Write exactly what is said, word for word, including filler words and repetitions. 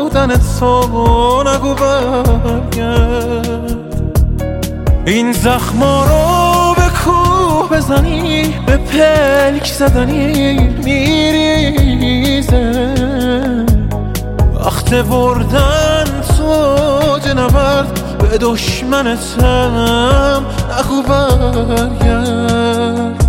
بودن تو نگو برگرد. این زخما رو به کوه بزنی، به پلک زدنی میریزه. وقت بردن تو جنورد، به دشمنتم نگو برگرد.